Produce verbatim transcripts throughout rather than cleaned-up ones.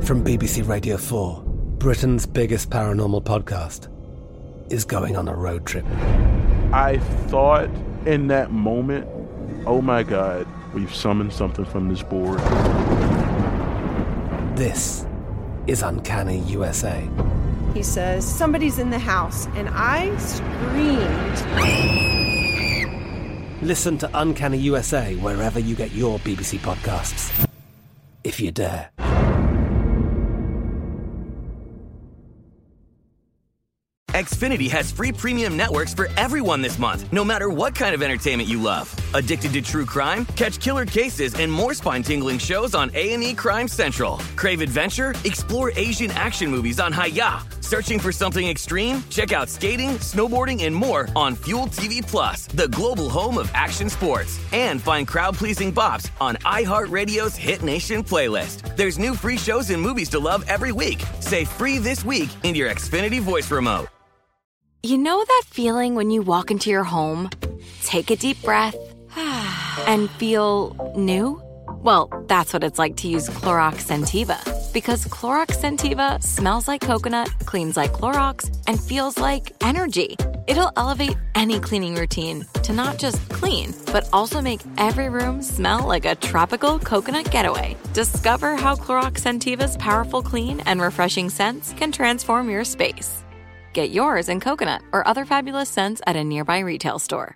From B B C Radio four, Britain's biggest paranormal podcast is going on a road trip. I thought in that moment, oh my God, we've summoned something from this board. This is Uncanny U S A. He says, somebody's in the house, and I screamed. Listen to Uncanny U S A wherever you get your B B C podcasts, if you dare. Xfinity has free premium networks for everyone this month, no matter what kind of entertainment you love. Addicted to true crime? Catch killer cases and more spine-tingling shows on A and E Crime Central. Crave adventure? Explore Asian action movies on Hi-Ya. Searching for something extreme? Check out skating, snowboarding, and more on Fuel T V Plus, the global home of action sports. And find crowd-pleasing bops on iHeartRadio's Hit Nation playlist. There's new free shows and movies to love every week. Say free this week in your Xfinity voice remote. You know that feeling when you walk into your home, take a deep breath, and feel new? Well, that's what it's like to use Clorox Scentiva. Because Clorox Scentiva smells like coconut, cleans like Clorox, and feels like energy. It'll elevate any cleaning routine to not just clean, but also make every room smell like a tropical coconut getaway. Discover how Clorox Scentiva's powerful clean and refreshing scents can transform your space. Get yours in coconut or other fabulous scents at a nearby retail store.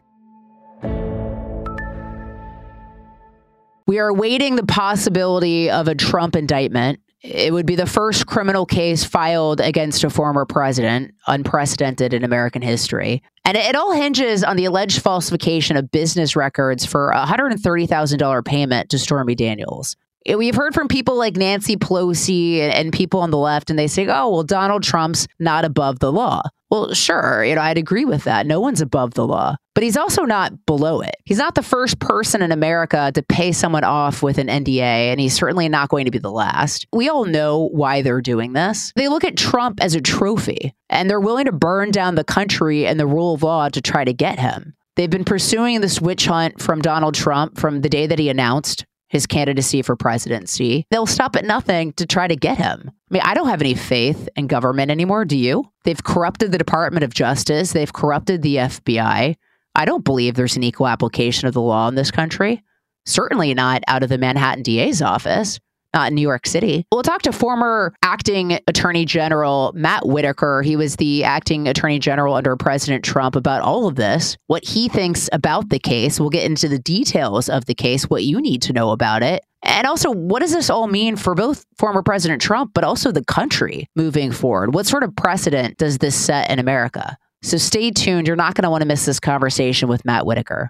We are awaiting the possibility of a Trump indictment. It would be the first criminal case filed against a former president, unprecedented in American history. And it all hinges on the alleged falsification of business records for a one hundred thirty thousand dollars payment to Stormy Daniels. We've heard from people like Nancy Pelosi and, and people on the left, and they say, oh, well, Donald Trump's not above the law. Well, sure, you know, I'd agree with that. No one's above the law, but he's also not below it. He's not the first person in America to pay someone off with an N D A, and he's certainly not going to be the last. We all know why they're doing this. They look at Trump as a trophy, and they're willing to burn down the country and the rule of law to try to get him. They've been pursuing this witch hunt from Donald Trump from the day that he announced his candidacy for presidency. They'll stop at nothing to try to get him. I mean, I don't have any faith in government anymore. Do you? They've corrupted the Department of Justice. They've corrupted the F B I. I don't believe there's an equal application of the law in this country. Certainly not out of the Manhattan D A's office. Not in New York City. We'll talk to former acting Attorney General Matt Whitaker. He was the acting Attorney General under President Trump about all of this, what he thinks about the case. We'll get into the details of the case, what you need to know about it. And also, what does this all mean for both former President Trump, but also the country moving forward? What sort of precedent does this set in America? So stay tuned. You're not going to want to miss this conversation with Matt Whitaker.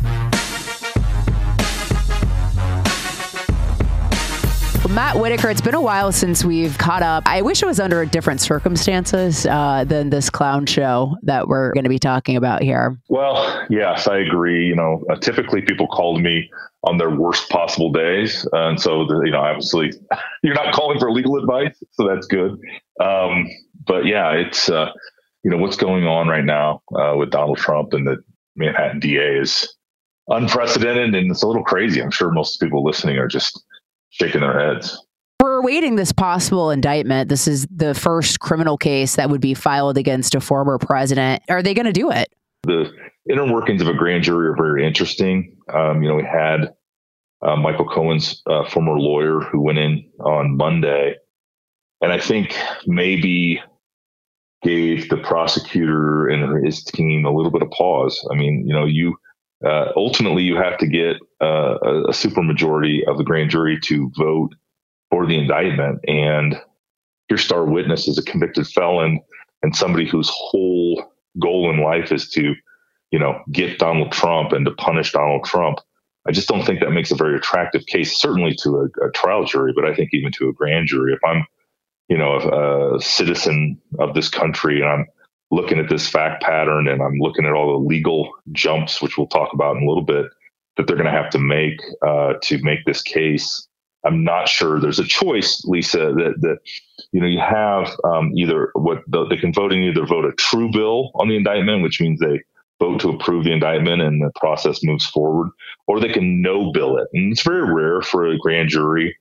Matt Whitaker, it's been a while since we've caught up. I wish it was under different circumstances uh, than this clown show that we're going to be talking about here. Well, yes, I agree. You know, uh, typically people called me on their worst possible days. Uh, and so, the, you know, obviously you're not calling for legal advice, so that's good. Um, but yeah, it's, uh, you know, what's going on right now uh, with Donald Trump and the Manhattan D A is unprecedented, and it's a little crazy. I'm sure most people listening are just shaking their heads. We're awaiting this possible indictment. This is the first criminal case that would be filed against a former president. Are they going to do it? The inner workings of a grand jury are very interesting. Um, you know, we had uh, Michael Cohen's uh, former lawyer who went in on Monday, and I think maybe gave the prosecutor and his team a little bit of pause. I mean, you know, you Uh, ultimately, you have to get uh, a, a supermajority of the grand jury to vote for the indictment. And your star witness is a convicted felon and somebody whose whole goal in life is to, you know, get Donald Trump and to punish Donald Trump. I just don't think that makes a very attractive case, certainly to a, a trial jury, but I think even to a grand jury. If I'm, you know, a, a citizen of this country and I'm looking at this fact pattern and I'm looking at all the legal jumps, which we'll talk about in a little bit, that they're going to have to make uh, to make this case, I'm not sure there's a choice, Lisa, that, that you know, you have um, either what the, they can vote in either vote a true bill on the indictment, which means they vote to approve the indictment and the process moves forward, or they can no bill it. And it's very rare for a grand jury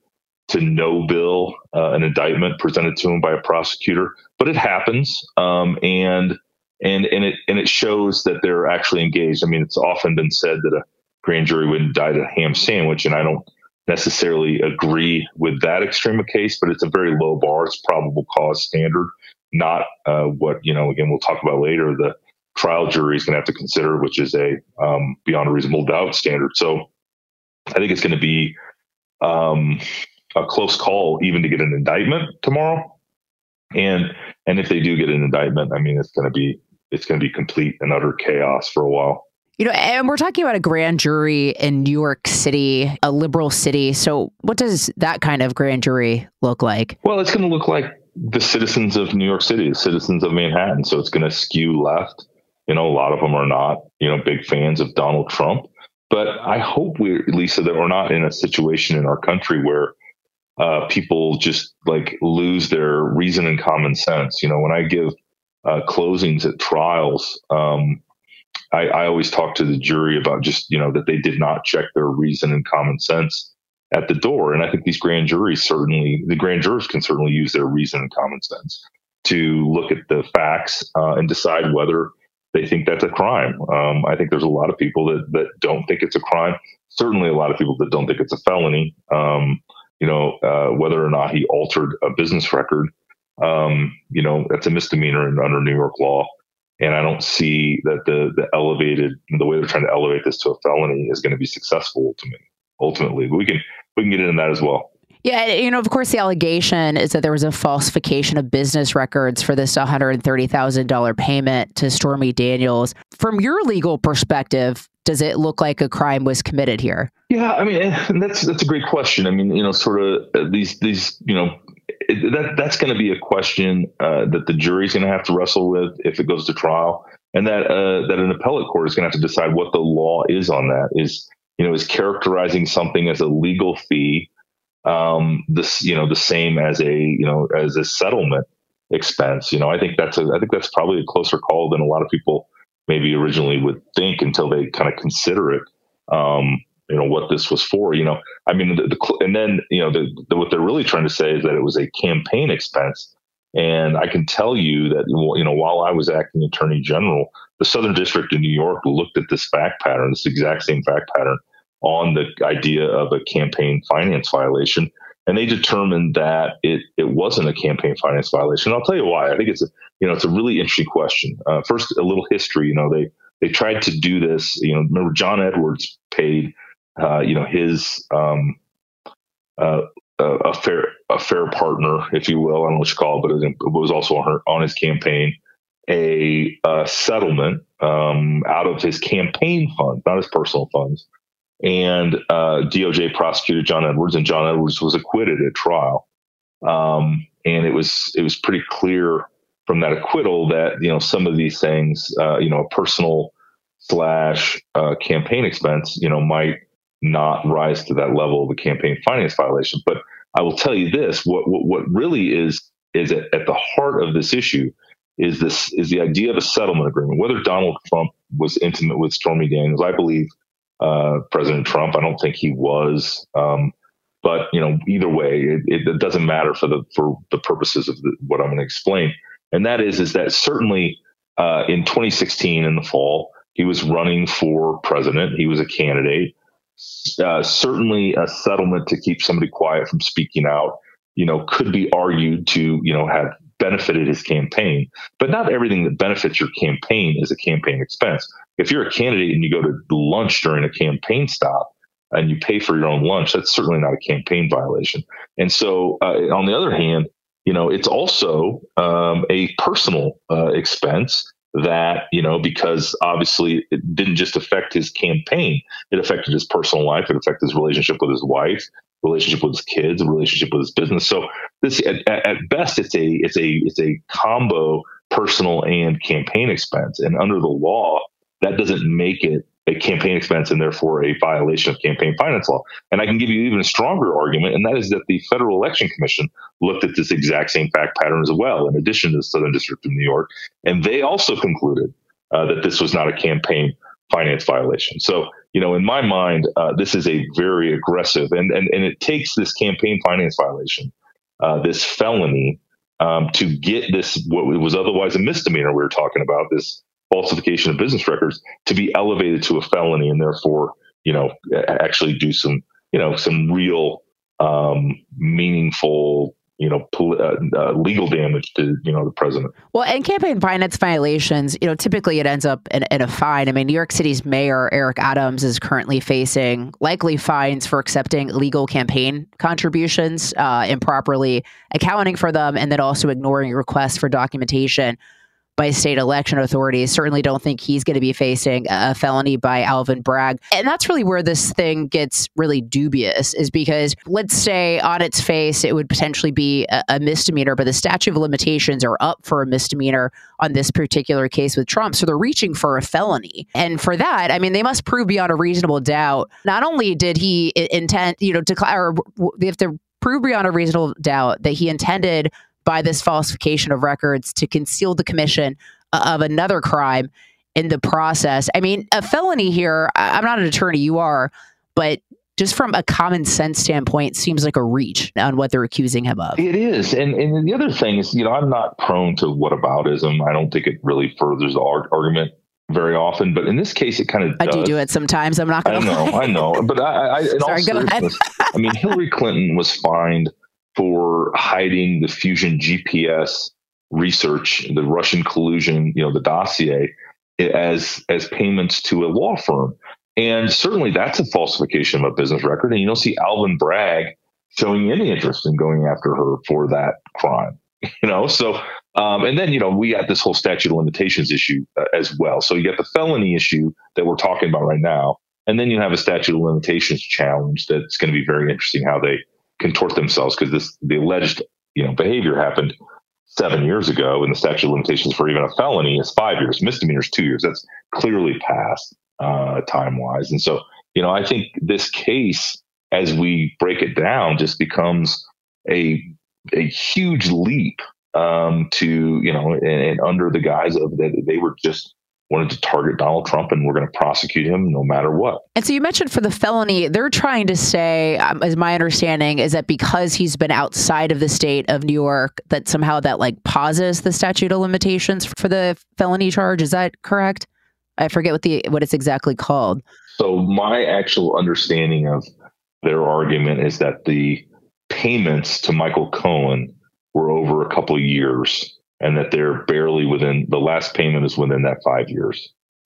to no bill uh, an indictment presented to him by a prosecutor, but it happens, um, and and and it and it shows that they're actually engaged. I mean, it's often been said that a grand jury would indict a ham sandwich, and I don't necessarily agree with that extreme of case, but it's a very low bar. It's probable cause standard, not uh, what you know. Again, we'll talk about later. The trial jury is going to have to consider, which is a um, beyond a reasonable doubt standard. So, I think it's going to be um, a close call even to get an indictment tomorrow. And and if they do get an indictment, I mean, it's going to be it's going to be complete and utter chaos for a while. You know, and we're talking about a grand jury in New York City, a liberal city. So what does that kind of grand jury look like? Well, it's going to look like the citizens of New York City, the citizens of Manhattan. So it's going to skew left. You know, a lot of them are not, you know, big fans of Donald Trump. But I hope we, Lisa, that we're not in a situation in our country where uh, people just like lose their reason and common sense. You know, when I give uh, closings at trials, um, I, I always talk to the jury about just, you know, that they did not check their reason and common sense at the door. And I think these grand juries certainly, the grand jurors can certainly use their reason and common sense to look at the facts uh, and decide whether they think that's a crime. Um, I think there's a lot of people that, that don't think it's a crime. Certainly a lot of people that don't think it's a felony. Um, you know, uh, whether or not he altered a business record, um, you know, that's a misdemeanor under New York law. And I don't see that the the elevated, the way they're trying to elevate this to a felony is going to be successful to me, ultimately. But we can we can get into that as well. Yeah, you know, of course, the allegation is that there was a falsification of business records for this one hundred thirty thousand dollars payment to Stormy Daniels. From your legal perspective, does it look like a crime was committed here? Yeah, I mean, and that's that's a great question. I mean, you know, sort of these these, you know, it, that that's going to be a question uh, that the jury's going to have to wrestle with if it goes to trial, and that uh, that an appellate court is going to have to decide what the law is on that. Is, you know, is characterizing something as a legal fee um, this, you know, the same as a, you know, as a settlement expense? You know, I think that's a, I think that's probably a closer call than a lot of people maybe originally would think until they kind of consider it. Um, you know, what this was for, you know, I mean, the, the, and then, you know, the, the, what they're really trying to say is that it was a campaign expense. And I can tell you that, you know, while I was acting attorney general, the Southern District of New York looked at this fact pattern, this exact same fact pattern on the idea of a campaign finance violation. And they determined that it, it wasn't a campaign finance violation. And I'll tell you why. I think it's a, you know, it's a really interesting question. Uh, first, a little history. You know, they, they tried to do this, you know, remember John Edwards paid, uh, you know, his, um, uh, a fair, a fair partner, if you will, I don't know what you call it, but it was, it was also on her, on his campaign, a, a settlement, um, out of his campaign funds, not his personal funds. And, uh, D O J prosecuted John Edwards, and John Edwards was acquitted at trial. Um, and it was, it was pretty clear from that acquittal that, you know, some of these things, uh, you know, a personal slash, uh, campaign expense, you know, might not rise to that level of a campaign finance violation. But I will tell you this, what, what, what really is, is at, at the heart of this issue is this, is the idea of a settlement agreement. Whether Donald Trump was intimate with Stormy Daniels, I believe, uh, President Trump, I don't think he was, um, but, you know, either way, it, it, it doesn't matter for the, for the purposes of the, what I'm going to explain. And that is, is that certainly, uh, in twenty sixteen in the fall, he was running for president. He was a candidate. Uh, certainly a settlement to keep somebody quiet from speaking out, you know, could be argued to, you know, have benefited his campaign. But not everything that benefits your campaign is a campaign expense. If you're a candidate and you go to lunch during a campaign stop and you pay for your own lunch, that's certainly not a campaign violation. And so, uh, on the other hand, you know, it's also um, a personal uh, expense that, you know, because obviously it didn't just affect his campaign, it affected his personal life, it affected his relationship with his wife, relationship with his kids, a relationship with his business. So this, at, at best, it's a it's a it's a combo personal and campaign expense. And under the law, that doesn't make it a campaign expense and therefore a violation of campaign finance law. And I can give you even a stronger argument, and that is that the Federal Election Commission looked at this exact same fact pattern as well, in addition to the Southern District of New York. And they also concluded uh, that this was not a campaign finance violation. So, you know, in my mind, uh, this is a very aggressive, and, and, and it takes this campaign finance violation, uh, this felony, um, to get this, what was otherwise a misdemeanor we were talking about, this falsification of business records, to be elevated to a felony, and therefore, you know, actually do some, you know, some real um, meaningful, you know, pol- uh, uh, legal damage to, you know, the president. Well, and campaign finance violations, you know, typically it ends up in, in a fine. I mean, New York City's mayor, Eric Adams, is currently facing likely fines for accepting illegal campaign contributions, uh, improperly accounting for them, and then also ignoring requests for documentation by state election authorities. Certainly don't think he's going to be facing a felony by Alvin Bragg. And that's really where this thing gets really dubious, is because let's say on its face, it would potentially be a, a misdemeanor, but the statute of limitations are up for a misdemeanor on this particular case with Trump. So they're reaching for a felony. And for that, I mean, they must prove beyond a reasonable doubt, not only did he intend, you know, declare, they have to prove beyond a reasonable doubt that he intended by this falsification of records to conceal the commission of another crime in the process. I mean, a felony here, I'm not an attorney, you are, but just from a common sense standpoint, seems like a reach on what they're accusing him of. It is. And and the other thing is, you know, I'm not prone to whataboutism. I don't think it really furthers the arg- argument very often, but in this case, it kind of I does. do do it sometimes. I'm not going to I know, I know. But I, I in Sorry, all go ahead. seriousness, I mean, Hillary Clinton was fined for hiding the Fusion G P S research, the Russian collusion, you know, the dossier, as as payments to a law firm. And certainly that's a falsification of a business record. And you don't see Alvin Bragg showing any interest in going after her for that crime. You know, so um, and then, you know, we got this whole statute of limitations issue uh, as well. So you got the felony issue that we're talking about right now. And then you have a statute of limitations challenge that's going to be very interesting how they contort themselves, because this the alleged you know behavior happened seven years ago, and the statute of limitations for even a felony is five years, misdemeanors two years. That's clearly past uh, time wise, and so you know I think this case, as we break it down, just becomes a a huge leap um, to you know, and, and under the guise of that they were just wanted to target Donald Trump, and we're going to prosecute him no matter what. And so you mentioned for the felony, they're trying to say, um, as my understanding is that because he's been outside of the state of New York, that somehow that like pauses the statute of limitations for the felony charge. Is that correct? I forget what the what it's exactly called. So my actual understanding of their argument is that the payments to Michael Cohen were over a couple of years, and that they're barely within, the last payment is within that five years.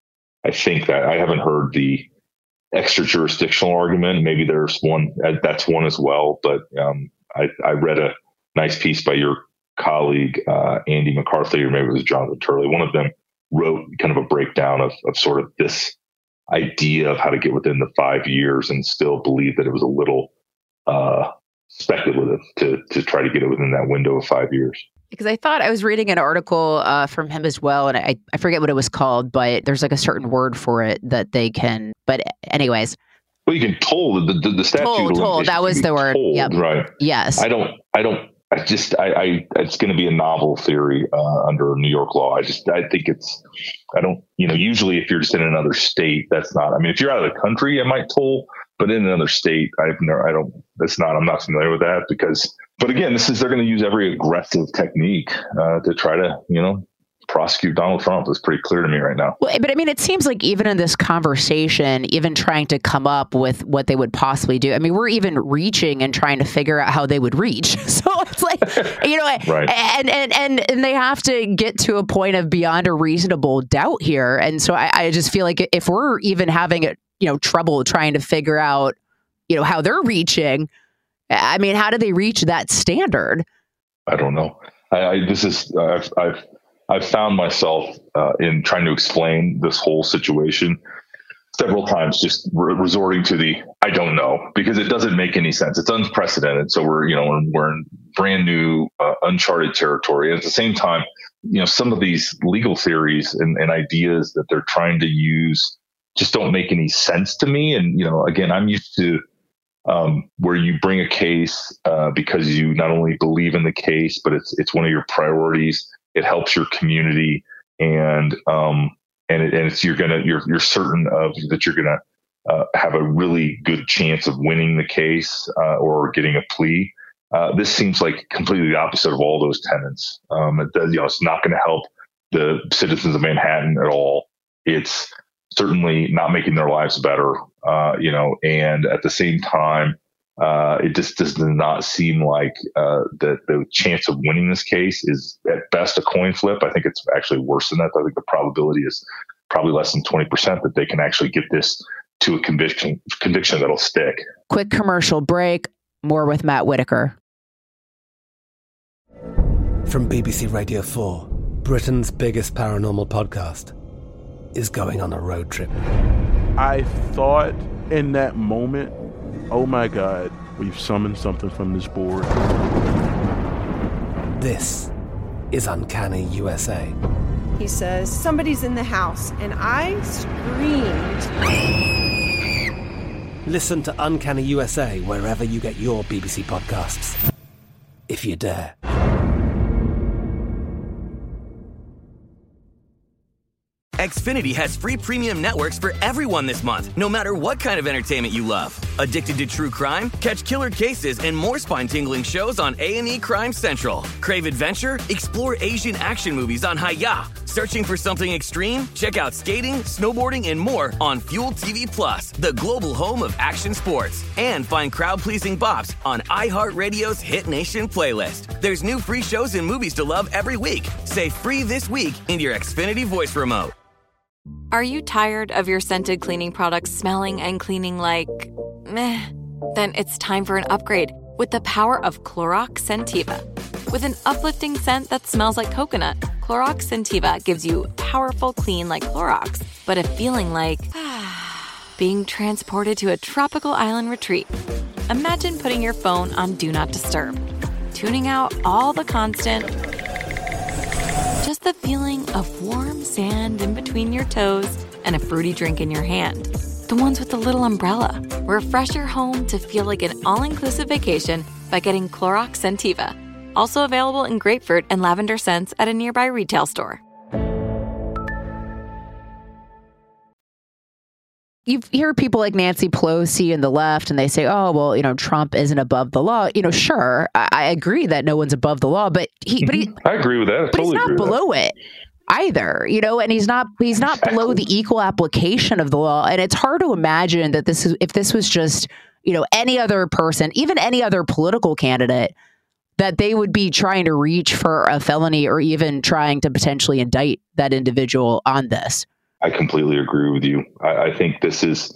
I think that I haven't heard the extra jurisdictional argument. Maybe there's one, that's one as well. But um, I, I read a nice piece by your colleague, uh, Andy McCarthy, or maybe it was Jonathan Turley. One of them wrote kind of a breakdown of, of sort of this idea of how to get within the five years and still believe that it was a little uh, speculative to, to try to get it within that window of five years. Because I thought I was reading an article uh, from him as well, and I, I forget what it was called, but there's like a certain word for it that they can. But anyways, well, you can toll the the, the statute. Toll, toll. That was the word. Told, yep. Right. Yes. I don't. I don't. I just. I. I it's going to be a novel theory uh, under New York law. I just. I think it's. I don't. You know. Usually, if you're just in another state, that's not. I mean, if you're out of the country, it might toll. But in another state, I've never. I don't. That's not. I'm not familiar with that because. But again, this is they're going to use every aggressive technique uh, to try to, you know, prosecute Donald Trump. It's pretty clear to me right now. Well, but I mean, it seems like even in this conversation, even trying to come up with what they would possibly do. I mean, we're even reaching and trying to figure out how they would reach. So it's like, you know, right. and, and, and, and they have to get to a point of beyond a reasonable doubt here. And so I, I just feel like if we're even having, you know, trouble trying to figure out, you know, how they're reaching, I mean, how do they reach that standard? I don't know. I, I this is I've I've I've found myself uh, in trying to explain this whole situation several times, just re- resorting to the I don't know, because it doesn't make any sense. It's unprecedented. So we're you know we're, we're in brand new uh, uncharted territory. And at the same time, you know, some of these legal theories and, and ideas that they're trying to use just don't make any sense to me. And you know, again, I'm used to. Um, where you bring a case uh, because you not only believe in the case, but it's it's one of your priorities. It helps your community, and um, and, it, and it's you're gonna you're you're certain of that you're gonna uh, have a really good chance of winning the case uh, or getting a plea. Uh, this seems like completely the opposite of all those tenets. Um, it does, you know, it's not going to help the citizens of Manhattan at all. It's certainly not making their lives better, uh, you know, and at the same time, uh, it just does not seem like uh, that the chance of winning this case is at best a coin flip. I think it's actually worse than that. I think the probability is probably less than twenty percent that they can actually get this to a conviction conviction that'll stick. Quick commercial break. More with Matt Whitaker. From B B C Radio four, Britain's biggest paranormal podcast is going on a road trip. I thought in that moment, oh my God, we've summoned something from this board. This is Uncanny U S A. He says, somebody's in the house, and I screamed. Listen to Uncanny U S A wherever you get your B B C podcasts, if you dare. Xfinity has free premium networks for everyone this month, no matter what kind of entertainment you love. Addicted to true crime? Catch killer cases and more spine-tingling shows on A and E Crime Central. Crave adventure? Explore Asian action movies on Hi-Ya. Searching for something extreme? Check out skating, snowboarding, and more on Fuel T V Plus, the global home of action sports. And find crowd-pleasing bops on iHeartRadio's Hit Nation playlist. There's new free shows and movies to love every week. Say free this week in your Xfinity voice remote. Are you tired of your scented cleaning products smelling and cleaning like meh? Then it's time for an upgrade with the power of Clorox Scentiva. With an uplifting scent that smells like coconut, Clorox Scentiva gives you powerful clean like Clorox, but a feeling like being transported to a tropical island retreat. Imagine putting your phone on Do Not Disturb, tuning out all the constant, just the feeling of warm sand in between your toes and a fruity drink in your hand. The ones with the little umbrella. Refresh your home to feel like an all-inclusive vacation by getting Clorox Scentiva. Also available in grapefruit and lavender scents at a nearby retail store. You hear people like Nancy Pelosi and the left, and they say, oh, well, you know, Trump isn't above the law. You know, sure, I, I agree that no one's above the law, but he, but he, I agree with that. I but totally he's not below it either, you know, and he's not, he's not exactly. below the equal application of the law. And it's hard to imagine that this is, if this was just, you know, any other person, even any other political candidate, that they would be trying to reach for a felony or even trying to potentially indict that individual on this. I completely agree with you. I, I think this is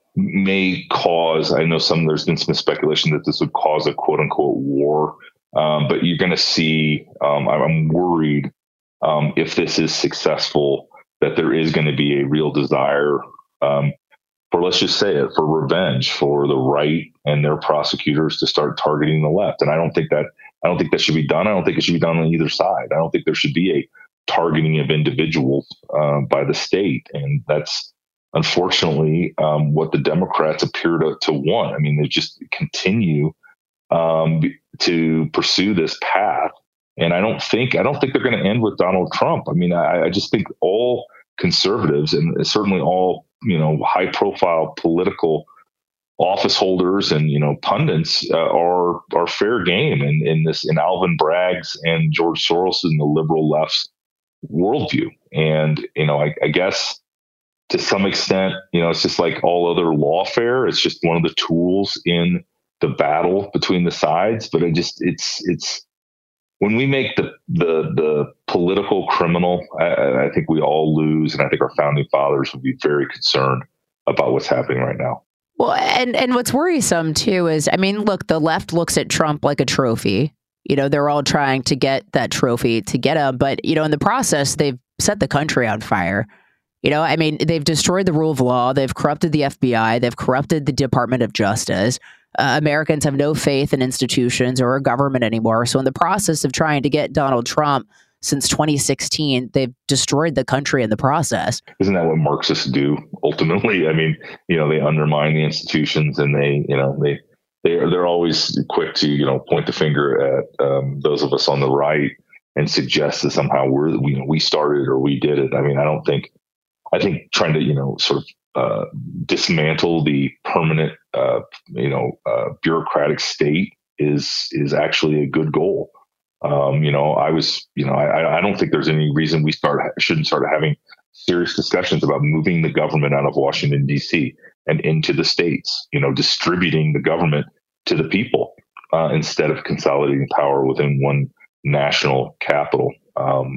may cause, I know some, there's been some speculation that this would cause a quote unquote war. Um, but you're going to see, um, I'm worried um, if this is successful, that there is going to be a real desire um, for, let's just say it, for revenge, for the right and their prosecutors to start targeting the left. And I don't think that, I don't think that should be done. I don't think it should be done on either side. I don't think there should be a targeting of individuals uh, by the state. And that's unfortunately um, what the Democrats appear to, to want. I mean, they just continue um, to pursue this path. And I don't think, I don't think they're going to end with Donald Trump. I mean, I, I just think all conservatives and certainly all, you know, high profile political office holders and, you know, pundits uh, are, are fair game in, in this, in Alvin Bragg's and George Soros and the liberal left's worldview. And, you know, I, I guess to some extent, you know, it's just like all other lawfare. It's just one of the tools in the battle between the sides. But it just, it's, it's, when we make the, the, the political criminal, I, I think we all lose. And I think our founding fathers would be very concerned about what's happening right now. Well, and, and what's worrisome too is, I mean, look, the left looks at Trump like a trophy. You know, they're all trying to get that trophy to get him. But, you know, in the process, they've set the country on fire. You know, I mean, they've destroyed the rule of law. They've corrupted the F B I. They've corrupted the Department of Justice. Uh, Americans have no faith in institutions or a government anymore. So in the process of trying to get Donald Trump since twenty sixteen, they've destroyed the country in the process. Isn't that what Marxists do ultimately? I mean, you know, they undermine the institutions and they, you know, they, they're, they're always quick to, you know, point the finger at um, those of us on the right and suggest that somehow we're, we, we started or we did it. I mean, I don't think, I think trying to, you know, sort of uh, dismantle the permanent, uh, you know, uh, bureaucratic state is is actually a good goal. Um, you know, I was, you know, I, I don't think there's any reason we start shouldn't start having serious discussions about moving the government out of Washington, D C and into the states, you know, distributing the government to the people uh, instead of consolidating power within one national capital. Um,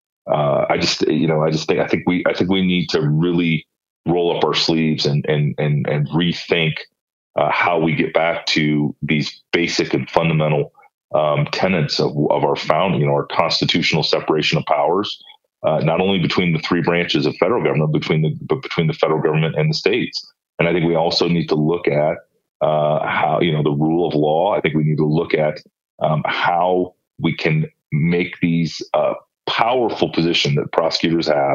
uh, I just, you know, I just think, I think we, I think we need to really roll up our sleeves and, and, and, and rethink uh, how we get back to these basic and fundamental um, tenets of, of our founding, you know, our constitutional separation of powers, uh, not only between the three branches of federal government, between the, but between the federal government and the states. And I think we also need to look at uh, how, you know, the rule of law. I think we need to look at um, how we can make these uh, powerful positions that prosecutors have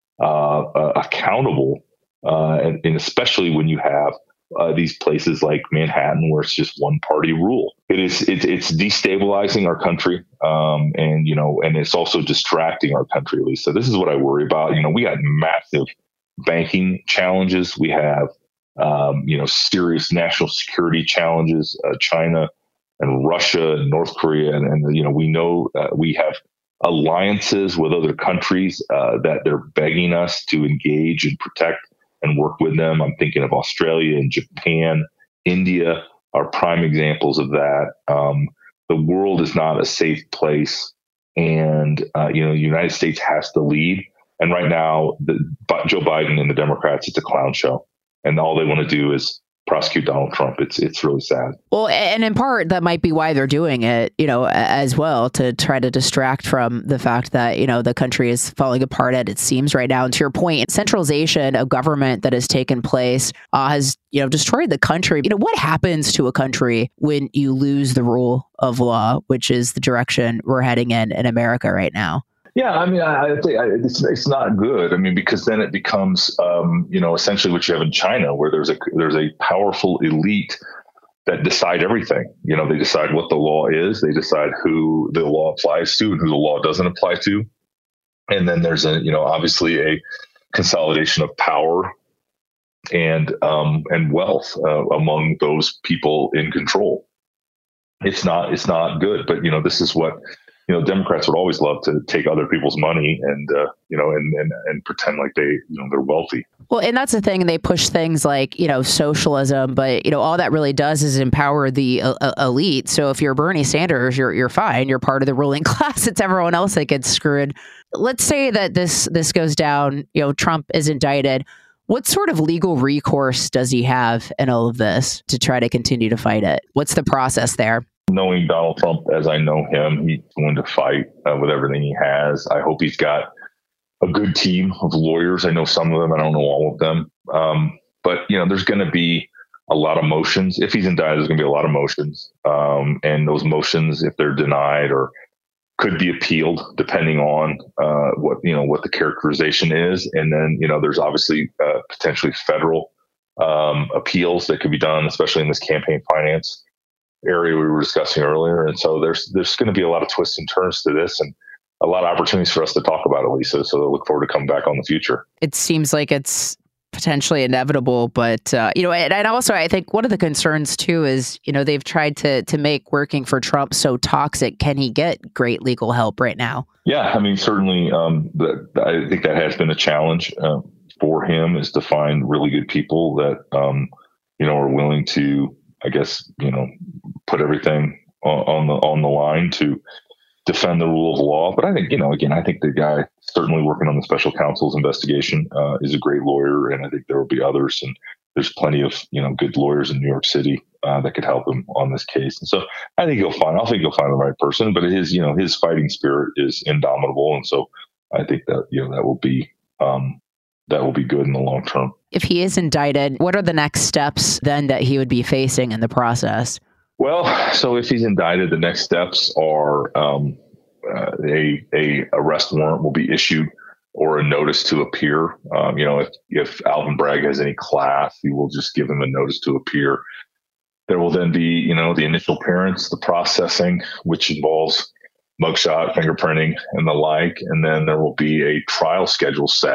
uh, uh, accountable, uh, and, and especially when you have uh, these places like Manhattan, where it's just one party rule. It is it, it's destabilizing our country, um, and you know, and it's also distracting our country. Lisa, this is what I worry about. You know, we got massive banking challenges. We have um, you know serious national security challenges. Uh, China and Russia and North Korea, and, and you know, we know uh, we have alliances with other countries uh, that they're begging us to engage and protect and work with them. I'm thinking of Australia and Japan, India are prime examples of that. Um, the world is not a safe place, and uh, you know, the United States has to lead. And right now, the, Joe Biden and the Democrats, it's a clown show, and all they want to do is prosecute Donald Trump. It's it's really sad. Well, and in part, that might be why they're doing it, you know, as well, to try to distract from the fact that, you know, the country is falling apart at it seems right now. And to your point, centralization of government that has taken place uh, has, you know, destroyed the country. You know, what happens to a country when you lose the rule of law, which is the direction we're heading in in America right now? Yeah, I mean, I, I think it's it's not good. I mean, because then it becomes, um, you know, essentially what you have in China, where there's a there's a powerful elite that decide everything. You know, they decide what the law is, they decide who the law applies to and who the law doesn't apply to, and then there's a, you know, obviously a consolidation of power and um, and wealth uh, among those people in control. It's not it's not good, but you know, this is what. You know, Democrats would always love to take other people's money and, uh, you know, and, and, and pretend like they, you know, they're wealthy. Well, and that's the thing. They push things like, you know, socialism, but, you know, all that really does is empower the uh, elite. So if you're Bernie Sanders, you're you're fine. You're part of the ruling class. It's everyone else that gets screwed. Let's say that this this goes down, you know, Trump is indicted. What sort of legal recourse does he have in all of this to try to continue to fight it? What's the process there? Knowing Donald Trump as I know him, he's going to fight uh, with everything he has. I hope he's got a good team of lawyers. I know some of them. I don't know all of them. Um, but, you know, there's going to be a lot of motions. If he's indicted, there's going to be a lot of motions. Um, and those motions, if they're denied or could be appealed, depending on uh, what, you know, what the characterization is. And then, you know, there's obviously uh, potentially federal um, appeals that could be done, especially in this campaign finance area we were discussing earlier. And so there's there's going to be a lot of twists and turns to this, and a lot of opportunities for us to talk about it, Lisa. So I look forward to coming back on the future. It seems like it's potentially inevitable, but, uh, you know, and, and also I think one of the concerns, too, is, you know, they've tried to to make working for Trump so toxic. Can he get great legal help right now? Yeah, I mean, certainly um, the, I think that has been a challenge uh, for him, is to find really good people that, um, you know, are willing to, I guess, you know, put everything on, on the on the line to defend the rule of law. But I think, you know, again, I think the guy certainly working on the special counsel's investigation uh, is a great lawyer, and I think there will be others. And there's plenty of, you know, good lawyers in New York City uh, that could help him on this case. And so I think he'll find. I think he'll find the right person. But his, you know, his fighting spirit is indomitable, and so I think that, you know, that will be. Um, that will be good in the long term. If he is indicted, what are the next steps then that he would be facing in the process? Well, so if he's indicted, the next steps are um, uh, a, a arrest warrant will be issued, or a notice to appear. Um, you know, if, if Alvin Bragg has any class, he will just give him a notice to appear. There will then be, you know, the initial appearance, the processing, which involves mugshot, fingerprinting, and the like. And then there will be a trial schedule set.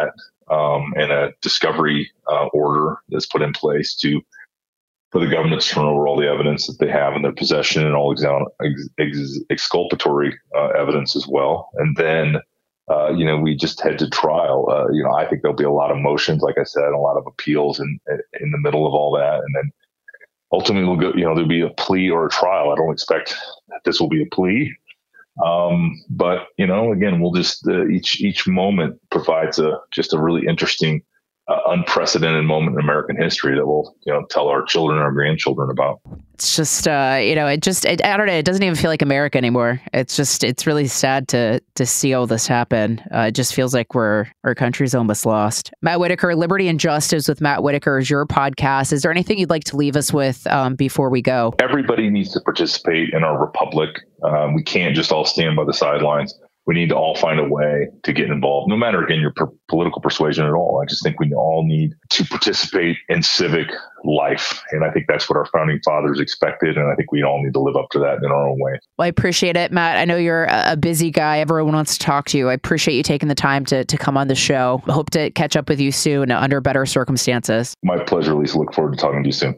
um, and a discovery uh, order that's put in place to for the government to turn over all the evidence that they have in their possession and all exam- ex- ex- exculpatory uh, evidence as well. And then, uh, you know, we just head to trial. Uh, you know, I think there'll be a lot of motions, like I said, a lot of appeals in, in the middle of all that. And then ultimately, we'll go, you know, there'll be a plea or a trial. I don't expect that this will be a plea. Um, but, you know, again, we'll just uh, each each moment provides a just a really interesting Uh, unprecedented moment in American history that we'll, you know, tell our children and our grandchildren about. It's just, uh, you know, it just, it, I don't know, it doesn't even feel like America anymore. It's just, it's really sad to to see all this happen. Uh, it just feels like we're, our country's almost lost. Matt Whitaker, Liberty and Justice with Matt Whitaker is your podcast. Is there anything you'd like to leave us with um, before we go? Everybody needs to participate in our republic. Um, we can't just all stand by the sidelines. We need to all find a way to get involved, no matter, again, your per- political persuasion at all. I just think we all need to participate in civic life. And I think that's what our founding fathers expected. And I think we all need to live up to that in our own way. Well, I appreciate it, Matt. I know you're a busy guy. Everyone wants to talk to you. I appreciate you taking the time to, to come on the show. I hope to catch up with you soon under better circumstances. My pleasure, Lisa. Look forward to talking to you soon.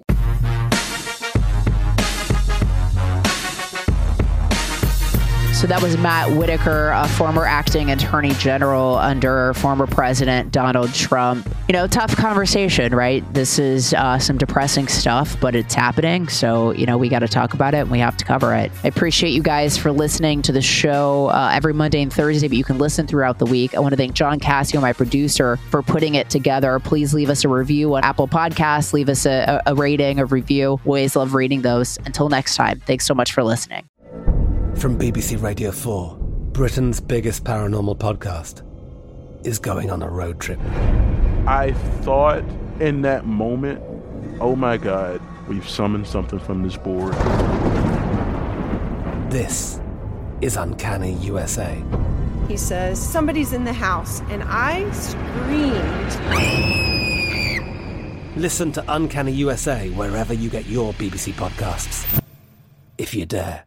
So that was Matt Whitaker, a former acting attorney general under former President Donald Trump. You know, tough conversation, right? This is uh, some depressing stuff, but it's happening. So, you know, we got to talk about it and we have to cover it. I appreciate you guys for listening to the show uh, every Monday and Thursday, but you can listen throughout the week. I want to thank John Cassio, my producer, for putting it together. Please leave us a review on Apple Podcasts. Leave us a, a rating, a review. We always love reading those. Until next time, thanks so much for listening. From B B C Radio four, Britain's biggest paranormal podcast is going on a road trip. I thought in that moment, oh my God, we've summoned something from this board. This is Uncanny U S A. He says, somebody's in the house, and I screamed. Listen to Uncanny U S A wherever you get your B B C podcasts, if you dare.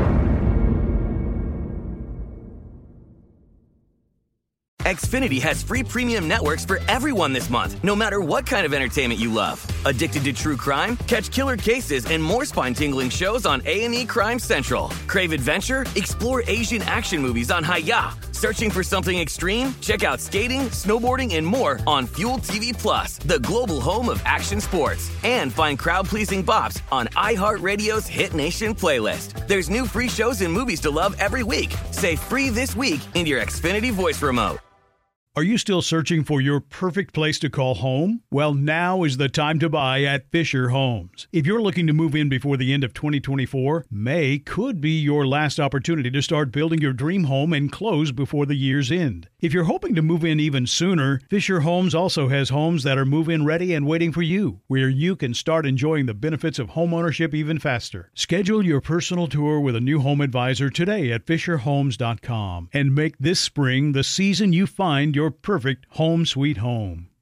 Xfinity has free premium networks for everyone this month, no matter what kind of entertainment you love. Addicted to true crime? Catch killer cases and more spine-tingling shows on A and E Crime Central. Crave adventure? Explore Asian action movies on Hi-Ya. Searching for something extreme? Check out skating, snowboarding, and more on Fuel T V Plus, the global home of action sports. And find crowd-pleasing bops on iHeartRadio's Hit Nation playlist. There's new free shows and movies to love every week. Say free this week in your Xfinity voice remote. Are you still searching for your perfect place to call home? Well, now is the time to buy at Fisher Homes. If you're looking to move in before the end of twenty twenty-four, May could be your last opportunity to start building your dream home and close before the year's end. If you're hoping to move in even sooner, Fisher Homes also has homes that are move-in ready and waiting for you, where you can start enjoying the benefits of homeownership even faster. Schedule your personal tour with a new home advisor today at fisher homes dot com and make this spring the season you find your Your perfect home sweet home.